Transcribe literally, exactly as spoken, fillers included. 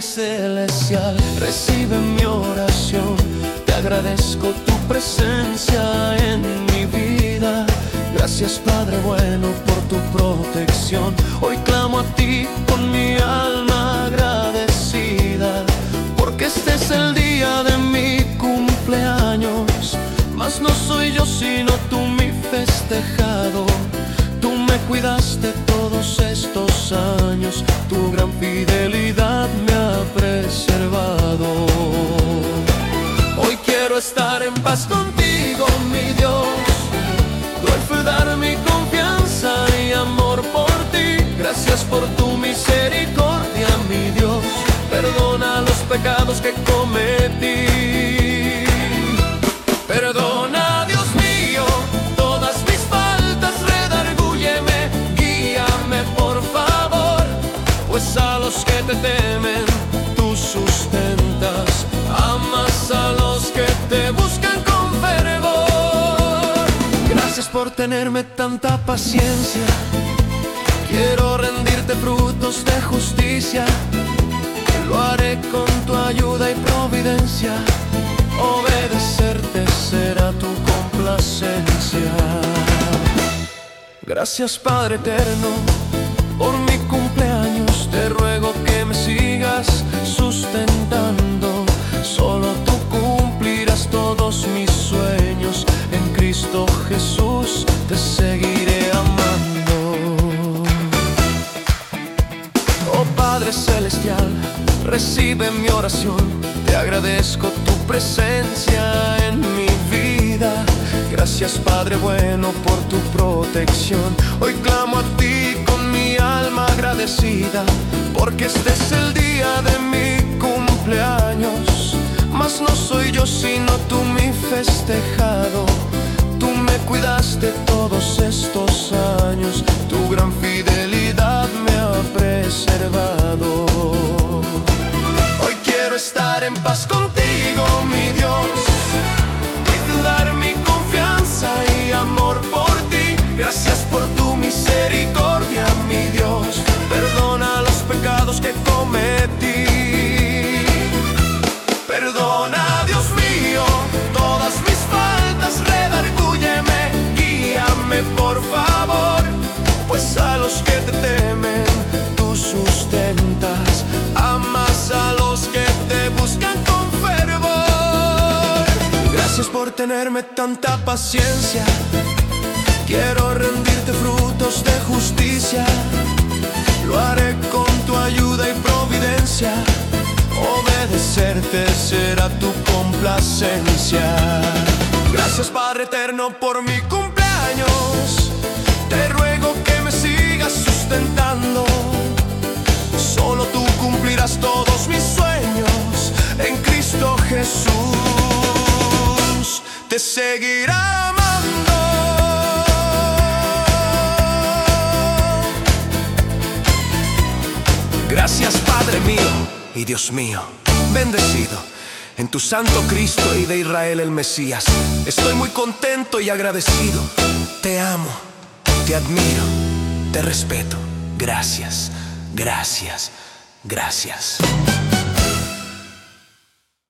celestial, recibe mi oración. Te agradezco tu presencia en mi vida. Gracias, Padre bueno, por tu protección. Hoy clamo a ti con mi alma agradecida, porque este es el día de mi cumpleaños. Mas no soy yo sino tú mi festejado. Tú me cuidaste todos estos años, tu gran fidelidad me ha preservado. Hoy quiero estar en paz contigo, mi Dios. Tú fue dar mi confianza y amor por ti. Gracias por tu misericordia, mi Dios. Perdona los pecados que cometí. Perdona, Dios mío, todas mis faltas, redargúyeme, guíame por favor, pues a los que te temen tú sustentas, amas a los que te buscan con fervor. Gracias por tenerme tanta paciencia, quiero rendirte frutos de justicia, lo haré con tu ayuda y providencia. Obedecerte será tu complacencia. Gracias, Padre eterno, por mi cumpleaños. Te ruego que me sigas sustentando. Solo tú cumplirás todos mis sueños. En Cristo Jesús te seguiré amando. Oh Padre celestial, recibe mi oración. Te agradezco tu presencia en mi vida. Gracias, Padre bueno, por tu protección. Hoy clamo a ti con mi alma agradecida, porque este es el día de mi cumpleaños. Mas no soy yo sino tú mi festejado. Tú me cuidaste todos estos años, tu gran fidelidad me ha preservado. Estar en paz contigo, mi Dios, y dar mi confianza y amor por ti. Gracias por tu misericordia, mi Dios. Perdona los pecados que cometí. Perdona, Dios mío, todas mis faltas, redargúyeme, guíame por favor, pues a los que te temen tú sustentas, amas a los que te buscan con fervor. Gracias por tenerme tanta paciencia, quiero rendirte frutos de justicia, lo haré con tu ayuda y providencia. Obedecerte será tu complacencia. Gracias, Padre eterno, por mi cumpleaños. Te ruego que me sigas sustentando. Solo tú cumplirás todos mis sueños. En Cristo Jesús te seguirá amando. Gracias, Padre mío y Dios mío, bendecido en tu santo Cristo y de Israel el Mesías. Estoy muy contento y agradecido. Te amo, te admiro, te respeto. Gracias, gracias, gracias.